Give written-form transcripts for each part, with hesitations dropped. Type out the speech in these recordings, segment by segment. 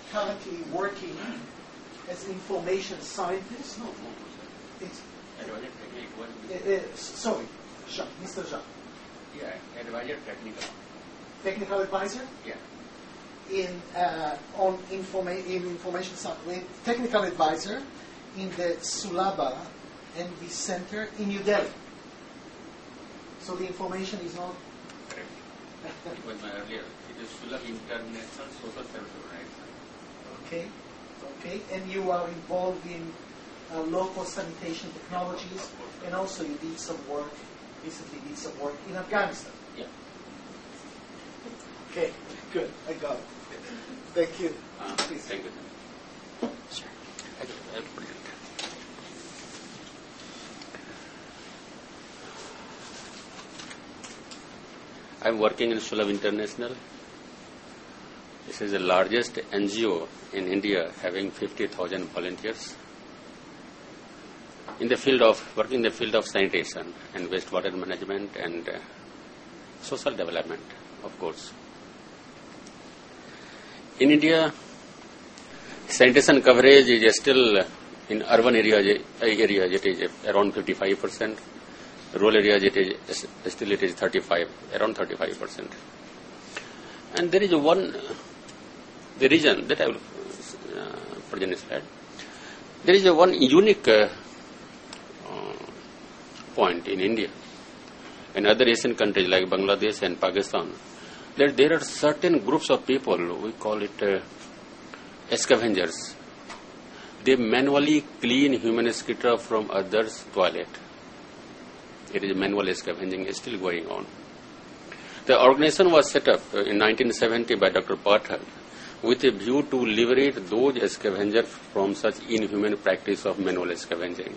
currently working as an information scientist. No. It's, Advisor technical. sorry, Mr. Jacques. Yeah, advisor technical. Technical advisor? Yeah. In information science, technical advisor in the Sulabha NV Center in New Delhi. So the information is not. Correct. It was my earlier. It is Sulabh International Social Service Organization. Okay. And you are involved in local sanitation technologies, and also you recently did some work in Afghanistan. Yeah. Okay, good. I got it. Thank you. Please. Thank you. Sure. I'm working in Sulabh International. This is the largest NGO in India, having 50,000 volunteers in the field of sanitation and wastewater management and social development, of course. In India, sanitation coverage is still in urban areas it is around 55%. Rural areas it is around 35%. And there is the region that I will present this slide. There is one unique point in India and other Asian countries like Bangladesh and Pakistan, that there are certain groups of people, we call it scavengers. They manually clean human excreta from others' toilet. It is manual scavenging is still going on. The organization was set up in 1970 by Dr. Pathak with a view to liberate those scavengers from such inhuman practice of manual scavenging.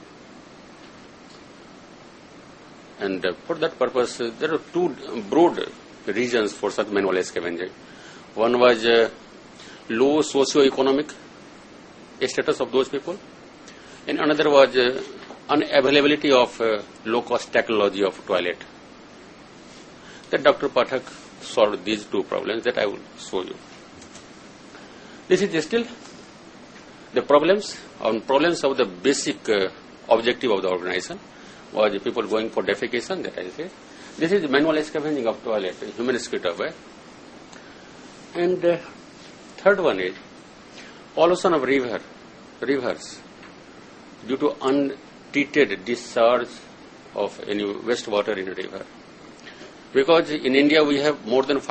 And for that purpose, there are two broad reasons for such manual scavenging. One was low socio-economic status of those people, and another was unavailability of low-cost technology of toilet. That Dr. Pathak solved these two problems that I will show you. This is still the problems of the basic objective of the organization was people going for defecation, that I say. This is manual scavenging of toilet, human excreta. And third one is pollution of rivers due to untreated discharge of any wastewater in a river. Because in India we have more than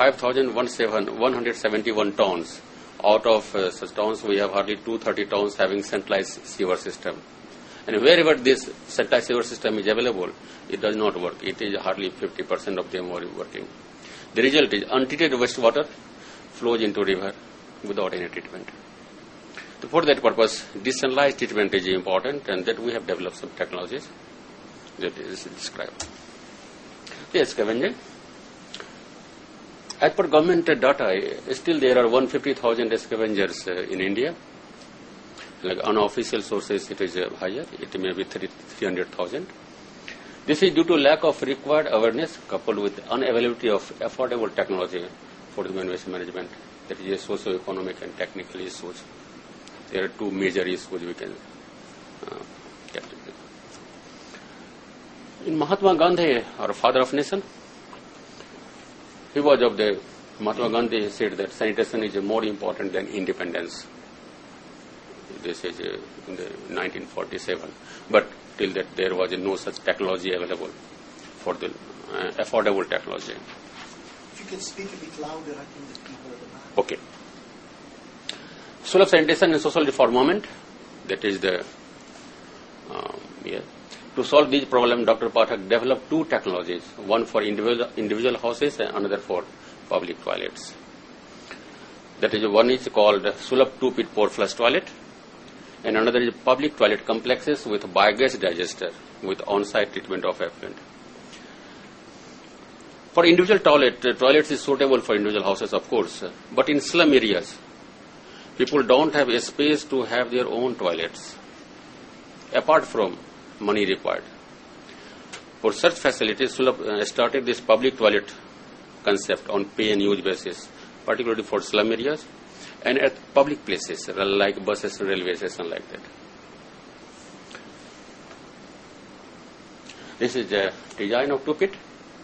5,171 towns. Out of such towns we have hardly 230 towns having centralized sewer system. And wherever this centralized sewer system is available, it does not work. It is hardly 50% of them are working. The result is untreated wastewater flows into river without any treatment. So for that purpose, decentralized treatment is important, and that we have developed some technologies that is described. Yes, scavenging. As per government data, still there are 150,000 scavengers in India. Like unofficial sources, it is higher. It may be 300,000. This is due to lack of required awareness coupled with unavailability of affordable technology for human waste management. That is a socio-economic and technical issues. There are two major issues we can get. In Mahatma Gandhi, our father of nation, Mahatma Gandhi said that sanitation is more important than independence. This is in the 1947. But till that there was no such technology available for the affordable technology. If you can speak a bit louder, I think the people at the back. Okay. Sulabh Sanitation and Social Reform Movement, that is the To solve this problem, Dr. Pathak developed two technologies, one for individual houses and another for public toilets. That is, one is called Sulabh 2-pit pour flush toilet, and another is public toilet complexes with biogas digester with on-site treatment of effluent. For individual toilets is suitable for individual houses, of course, but in slum areas, people don't have a space to have their own toilets, apart from money required. For such facilities, Sulabh started this public toilet concept on pay and use basis, particularly for slum areas, and at public places like buses, railway station, like that. This is the design of two-pit.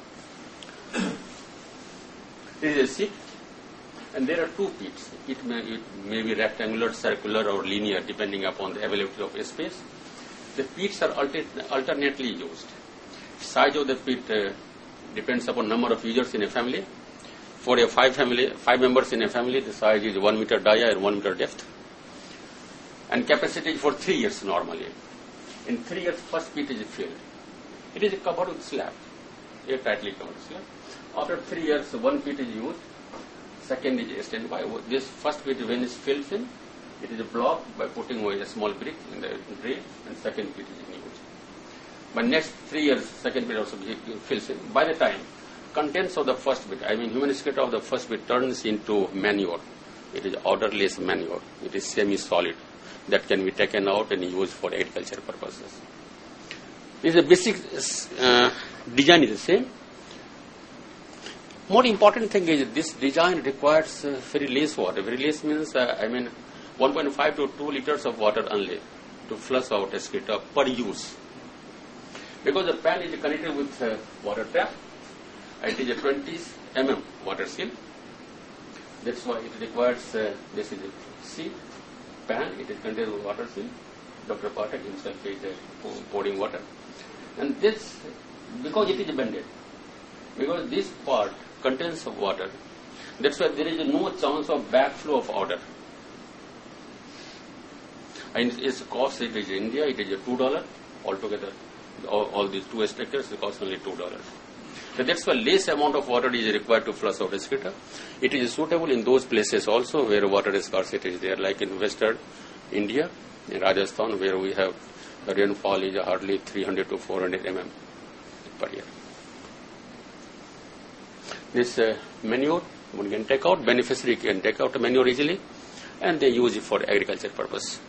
This is a seat, and there are two pits. It may be rectangular, circular, or linear, depending upon the availability of space. The pits are alternately used. Size of the pit depends upon number of users in a family. For a five members in a family, the size is 1 meter dia and 1 meter depth. And capacity is for 3 years normally. In 3 years, first pit is filled. It is covered with slab, a tightly covered slab. After 3 years, one pit is used. Second is standby. This first pit, when it's filled in, it is blocked by putting away a small brick in the drain, and second pit is used. But next 3 years, second pit also fills in. By the time contents of the first bit, human excreta of the first bit turns into manure. It is odorless manure. It is semi-solid that can be taken out and used for agriculture purposes. This is a basic design is the same. More important thing is this design requires very less water. Very less means 1.5 to 2 liters of water only to flush out excreta per use. Because the pan is connected with water tap, it is a 20 mm water seal. That's why it requires, this is a seal, pan, it is connected with water seal. Dr. Pathak himself is pouring water. And this, because it is bended, because this part contains of water, that's why there is no chance of backflow of water. And its cost, it is India, it is $2 altogether. All these two structures cost only $2. So that's why less amount of water is required to flush out excreta. It is suitable in those places also where water scarcity is there, like in western India, in Rajasthan, where we have the rainfall is hardly 300 to 400 mm per year. This manure one can take out, beneficiary can take out manure easily, and they use it for agriculture purpose.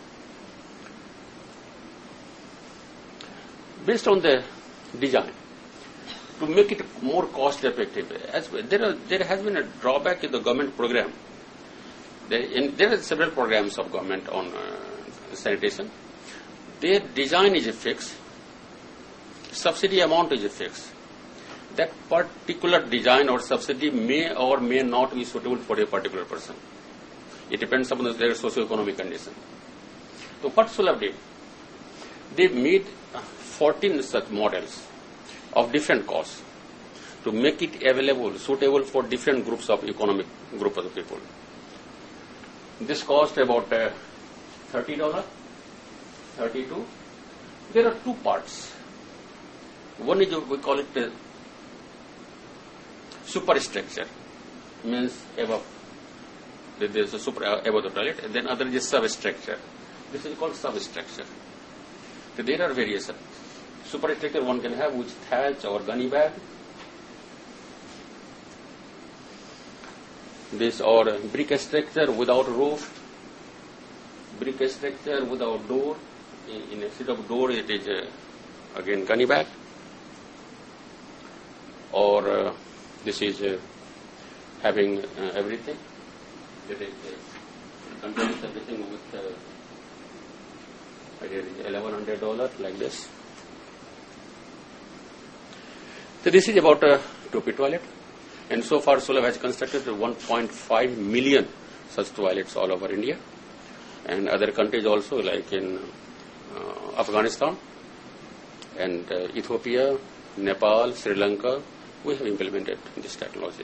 Based on the design, to make it more cost effective, as well, there has been a drawback in the government program. There are several programs of government on sanitation. Their design is fixed, subsidy amount is fixed. That particular design or subsidy may or may not be suitable for a particular person. It depends upon their socio-economic condition. So what Sulabh did, they made 14 such models of different costs to make it available, suitable for different groups of economic group of the people. This cost about $30, $32. There are two parts. One is, we call it superstructure, means above. There is a above the toilet, and then other is substructure. This is called substructure. So there are various superstructure one can have, which thatch or gunny bag. This or brick structure without roof, brick structure without door. Instead of door, it is again gunny bag. Or this is having everything. It is contains everything with $1,100 like this. So this is about a two-pit toilet, and so far Sulabh has constructed 1.5 million such toilets all over India, and other countries also, like in Afghanistan and Ethiopia, Nepal, Sri Lanka, we have implemented these technologies.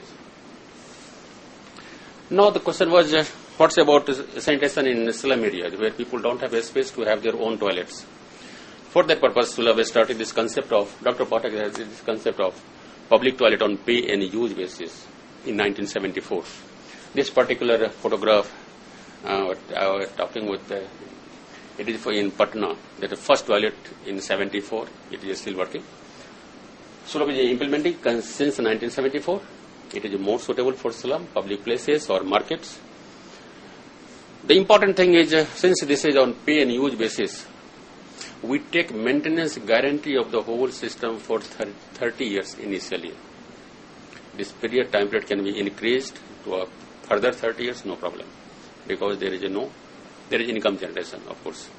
Now the question was, what's about sanitation in slum areas where people don't have a space to have their own toilets? For that purpose, Sulabh started this concept of, Dr. Pathak has this concept of public toilet on pay and use basis in 1974. This particular photograph, I was talking with, it is in Patna, that the first toilet in 74, it is still working. Sulabh is implementing since 1974. It is more suitable for slum, public places or markets. The important thing is, since this is on pay and use basis, we take maintenance guarantee of the whole system for 30 years initially. This time period can be increased to a further 30 years, no problem. because there is income generation, of course.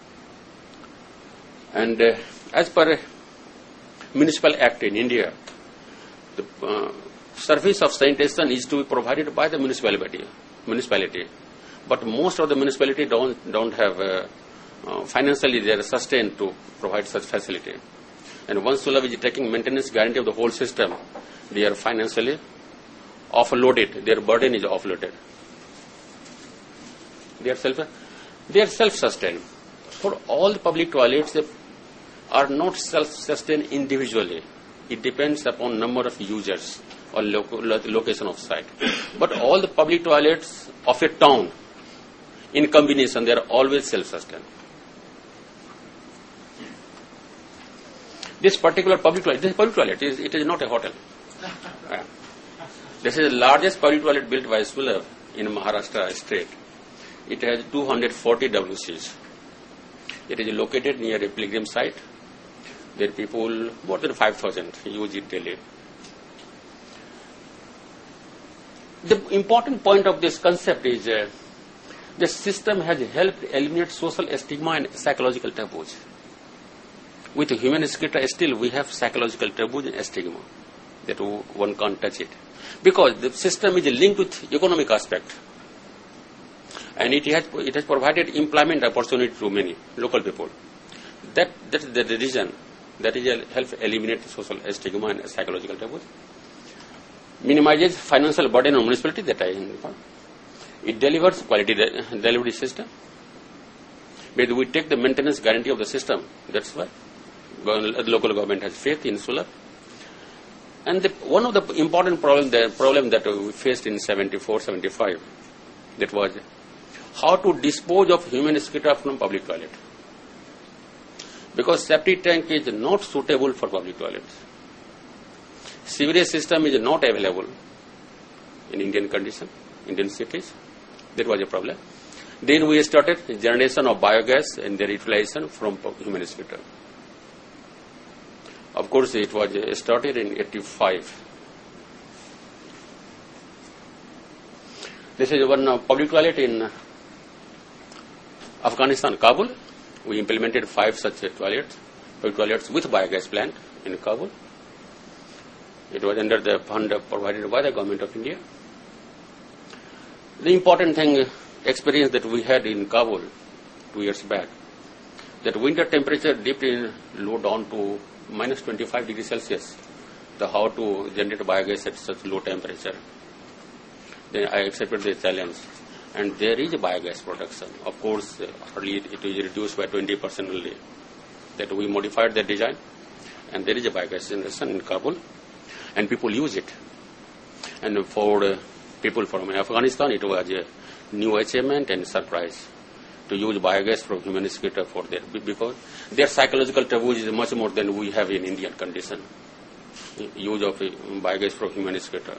And as per Municipal Act in India, the service of sanitation is to be provided by the municipality. But most of the municipality don't have financially they are sustained to provide such facility. And once Sulabh is taking maintenance guarantee of the whole system, they are financially offloaded. Their burden is offloaded. They are self-sustained. For all the public toilets, they are not self-sustained individually. It depends upon number of users or location of site. But all the public toilets of a town, in combination, they are always self-sustained. This particular public toilet, it is not a hotel. This is the largest public toilet built by Sulabh in Maharashtra state. It has 240 WCs. It is located near a pilgrim site. There are people, more than 5,000, use it daily. The important point of this concept is the system has helped eliminate social stigma and psychological taboos. With human excreta, still we have psychological taboos and stigma that one can't touch it. Because the system is linked with economic aspect. And it has provided employment opportunity to many local people. That is the reason that is help eliminate social stigma and psychological taboos. Minimizes financial burden on municipality, that I inform. It delivers quality delivery system. But we take the maintenance guarantee of the system. That's why the local government has faith in Sulabh. And one of the important problem that we faced in 74, 75, that was how to dispose of human excreta from public toilet. Because septic tank is not suitable for public toilets. Sewerage system is not available in Indian condition, Indian cities. That was a problem. Then we started generation of biogas and their utilization from human excreta. Of course, it was started in 85. This is one public toilet in Afghanistan, Kabul. We implemented 5 such public toilets with biogas plant in Kabul. It was under the fund provided by the government of India. The important thing, experience that we had in Kabul 2 years back, that winter temperature dipped in low down to minus 25 degrees Celsius. How to generate biogas at such low temperature. Then I accepted the challenge. And there is a biogas production. Of course, early it is reduced by 20% only. That we modified the design. And there is a biogas generation in Kabul. And people use it. And for people from Afghanistan, it was a new achievement and surprise to use biogas from human excreta for their, because their psychological taboo is much more than we have in Indian condition. Use of biogas from human excreta.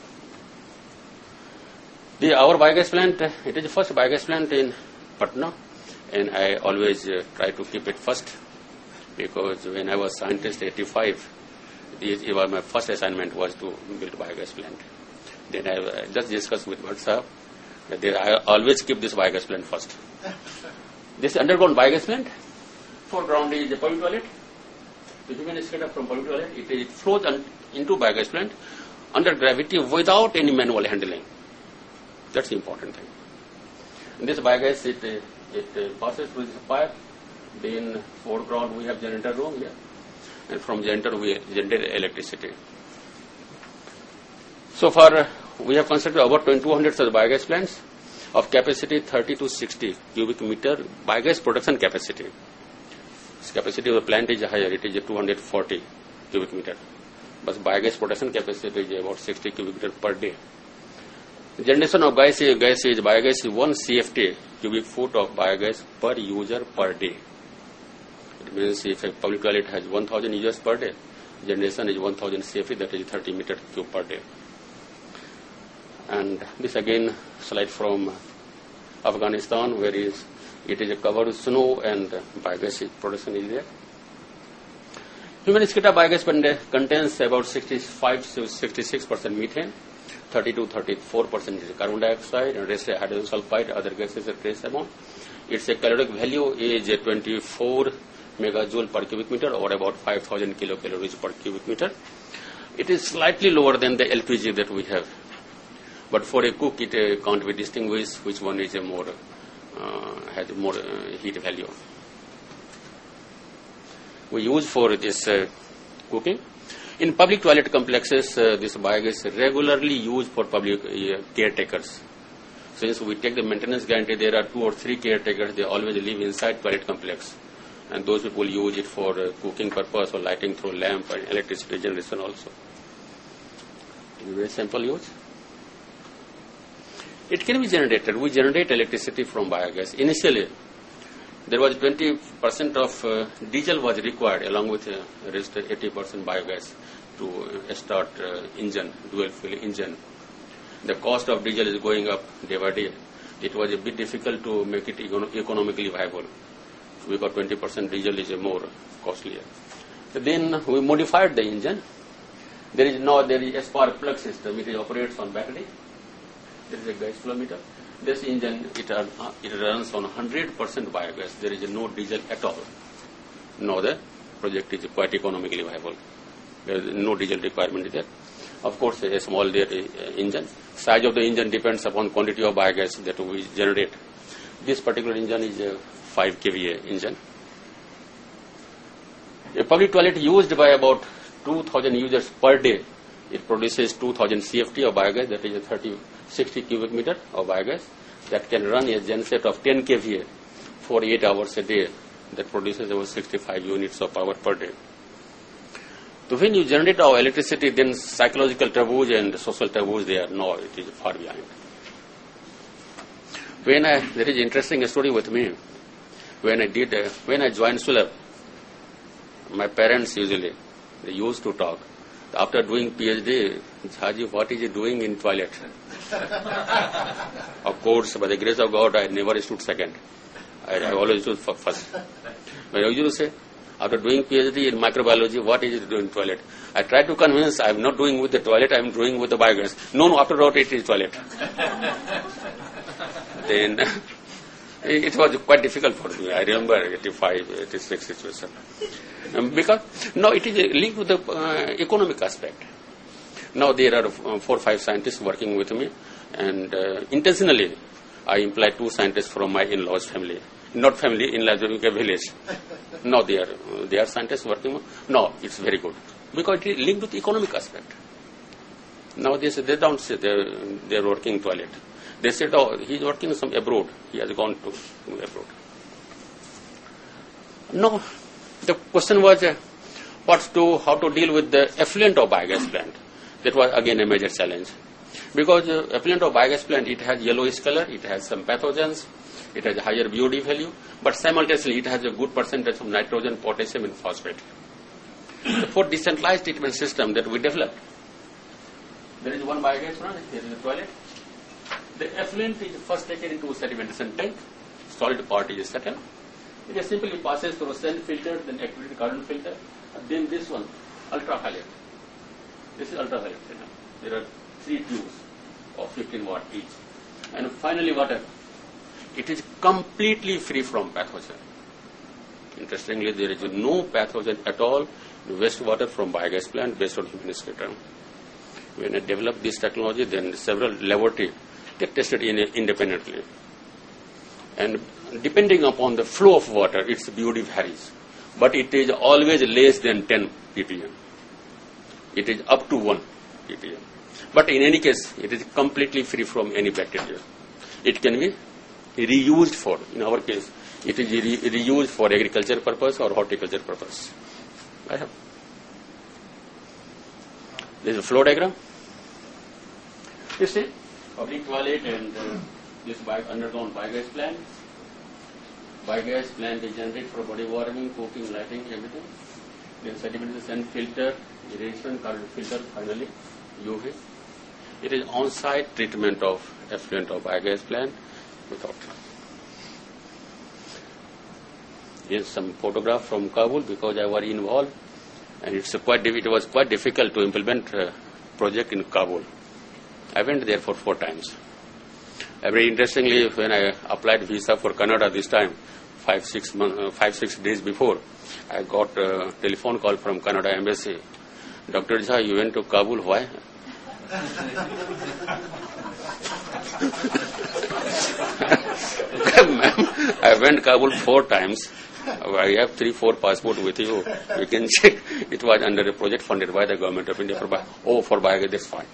Our biogas plant, it is the first biogas plant in Patna, and I always try to keep it first, because when I was scientist 85, my first assignment was to build a biogas plant. Then I just discussed with Bhatt Sahab that I always keep this biogas plant first. This underground biogas plant, foreground is the public toilet. The human excreta from public toilet, it flows into biogas plant under gravity without any manual handling. That's the important thing. In this biogas, it passes through this pipe. Then foreground we have generator room here, and from generator we generate electricity. So far, we have constructed about 200 such biogas plants of capacity 30 to 60 cubic meter biogas production capacity. This capacity of the plant is higher; it is 240 cubic meter. But biogas production capacity is about 60 cubic meter per day. Generation of biogas is 1 CFT, cubic foot of biogas per user per day. It means if a public toilet has 1,000 users per day, generation is 1,000 CFT, that is 30 meter cube per day. And this again slide from Afghanistan, where it is covered with snow and biogas production is there. Human excreta biogas contains about 65 to 66% methane, 30 to 34% is carbon dioxide, and rest is hydrogen sulfide, other gases are trace amount. Its a caloric value is 24 megajoule per cubic meter, or about 5,000 kilocalories per cubic meter. It is slightly lower than the LPG that we have. But for a cook, it can't be distinguished which one is a more has more heat value. We use for this cooking. In public toilet complexes, this biogas is regularly used for public caretakers. Since we take the maintenance guarantee, there are 2 or 3 caretakers. They always live inside toilet complex, and those people use it for cooking purpose or lighting through lamp and electricity generation also. Very simple use. It can be generated. We generate electricity from biogas. Initially, there was 20% of diesel was required, along with rest 80% biogas to start engine, dual fuel engine. The cost of diesel is going up day by day. It was a bit difficult to make it economically viable, because 20% diesel is more costlier. Then we modified the engine. There is a spark plug system. It operates on battery. There is a gas flow meter. This engine, it runs on 100% biogas. There is no diesel at all. Now the project is quite economically viable. There is no diesel requirement there. Of course, a small engine. Size of the engine depends upon quantity of biogas that we generate. This particular engine is a 5 kVA engine. A public toilet used by about 2,000 users per day. It produces 2,000 CFT of biogas, that is a 60 cubic meter of biogas, that can run a genset of 10 kVA for 8 hours a day. That produces over 65 units of power per day. So when you generate our electricity, then psychological taboos and social taboos, they are no, it is far behind. There is an interesting story with me. When I joined Sulabh, my parents they used to talk. After doing PhD, Jhaji, what is he doing in toilet? Of course, by the grace of God, I never stood second. I always stood first. But I used to say, after doing PhD in microbiology, what is he doing in toilet? I tried to convince, I am not doing with the toilet, I am doing with the biogas. No, after all, it is toilet. Then it was quite difficult for me. I remember 85, 86 situation. Because now it is linked with the economic aspect. Now there are 4 or 5 scientists working with me, and intentionally I employed 2 scientists from my in-laws family. Not family, in-laws, a village. Now they are scientists working. No, it's very good. Because it is linked with the economic aspect. Now they don't say they're working toilet. They said, oh, he's working some abroad. He has gone to abroad. No, the question was how to deal with the effluent of biogas plant. That was again a major challenge. Because effluent of biogas plant, it has yellowish color, it has some pathogens, it has a higher BOD value, but simultaneously it has a good percentage of nitrogen, potassium and phosphate. For decentralized treatment system that we developed, there is one biogas plant, here is the toilet. The effluent is first taken into a sedimentation tank, solid part is settled. It simply passes through a sand filter, then activated carbon filter, and then this one, ultraviolet. This is ultraviolet. There are 3 tubes of 15 watt each. And finally water. It is completely free from pathogen. Interestingly, there is no pathogen at all in wastewater from biogas plant based on human excreta. When I developed this technology, then several laboratories they tested independently. And depending upon the flow of water, its BOD varies. But it is always less than 10 ppm. It is up to 1 ppm. But in any case, it is completely free from any bacteria. It can be reused for, in our case, it is reused for agriculture purpose or horticulture purpose. I have. This is a flow diagram. You see, public toilet and this underground biogas plant. Biogas plant is generated for body warming, cooking, lighting, everything. Then sedimentation filter, irrigation, carbon filter, finally UV. It is on-site treatment of effluent of biogas plant without. Here's some photograph from Kabul because I was involved, and it was quite difficult to implement a project in Kabul. I went there for 4 times. Very interestingly, when I applied visa for Canada this time, 5-6 days before, I got a telephone call from Canada Embassy. Dr. Jha, you went to Kabul, why? Ma'am, I went to Kabul 4 times. I have 3-4 passports with you. You can check. It was under a project funded by the government of India. For Biogas, that's fine.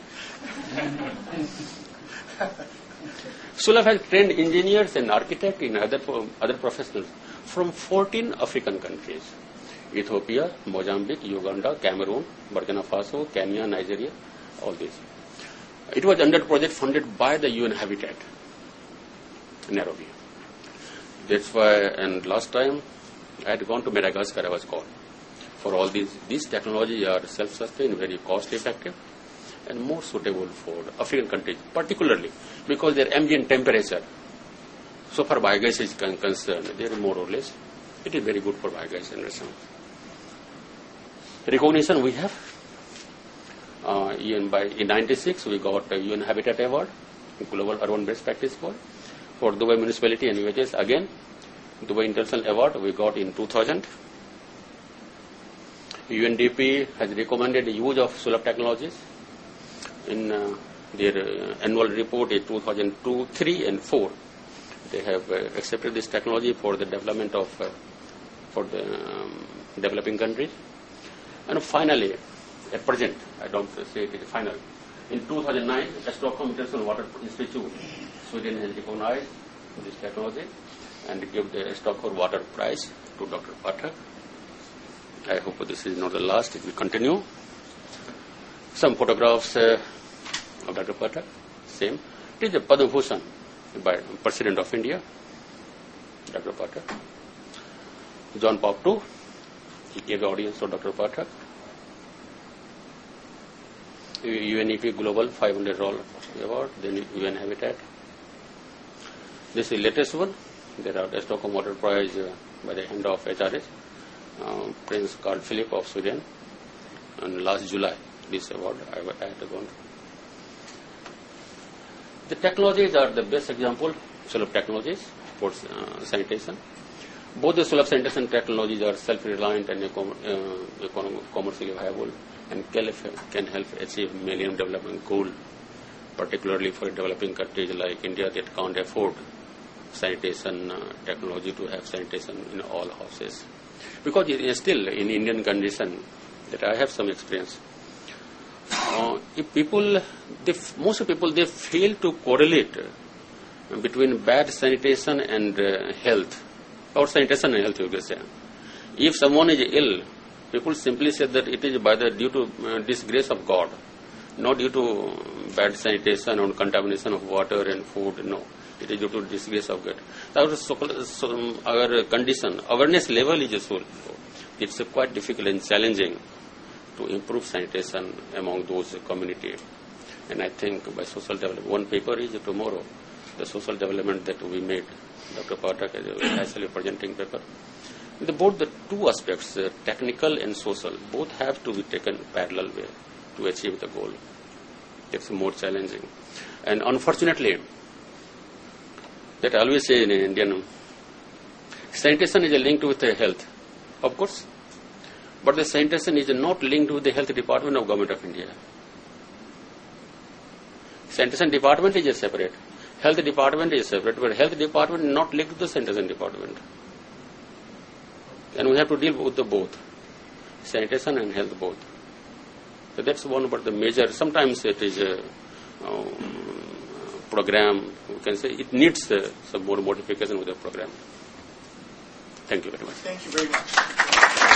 Sulabh has trained engineers and architects and other professionals from 14 African countries: Ethiopia, Mozambique, Uganda, Cameroon, Burkina Faso, Kenya, Nigeria, all these. It was under project funded by the UN Habitat, Nairobi. That's why, and last time I had gone to Madagascar, I was called. For all these technologies are self-sustained, very cost-effective, and more suitable for African countries, particularly because their ambient temperature. So far biogas is concerned, they are more or less, it is very good for biogas generation. Recognition we have. In 96 we got a UN Habitat Award, Global Urban Best Practice Award. For Dubai Municipality and villages, again, Dubai International Award we got in 2000. UNDP has recommended the use of Sulabh technologies in their annual report in 2002, 3 and 4. They have accepted this technology for the development of developing countries. And finally, at present, I don't say it is final, in 2009, the Stockholm International Water Institute, Sweden has recognized this technology and give the Stockholm Water Prize to Dr. Pathak. I hope this is not the last, it will continue. Some photographs of Dr. Pathak, same. It is a Padma Bhushan by President of India, Dr. Pathak. John Pop II, he gave the audience to Dr. Pathak. UNEP Global 500 Award, then UN Habitat. This is the latest one. There are the Stockholm Water Prize by the hand of HRS, Prince Carl Philip of Sweden. And last July, this award I had gone. The technologies are the best example, Sulabh technologies for sanitation. Both the Sulabh sanitation technologies are self-reliant and commercially viable and can help achieve Millennium Development Goal, particularly for developing countries like India that can't afford sanitation technology to have sanitation in all houses. Because it is still in Indian condition that I have some experience. If people, most people, they fail to correlate between bad sanitation and health, or sanitation and health, you can say. If someone is ill, people simply say that it is due to disgrace of God, not due to bad sanitation or contamination of water and food. No, it is due to disgrace of God. Our condition, awareness level is so low. It's quite difficult and challenging to improve sanitation among those community. And I think by social development, one paper is tomorrow, the social development that we made. Dr. Pathak is actually presenting paper. Both the two aspects, technical and social, both have to be taken parallel way to achieve the goal. It's more challenging. And unfortunately, that I always say in Indian, sanitation is linked with health, of course, but the sanitation is not linked with the health department of Government of India. Sanitation department is separate, health department is separate, but health department is not linked to the sanitation department. And we have to deal with the both, sanitation and health both. So that's one of the major, sometimes it is a program, we can say it needs some more modification with the program. Thank you very much. Thank you very much.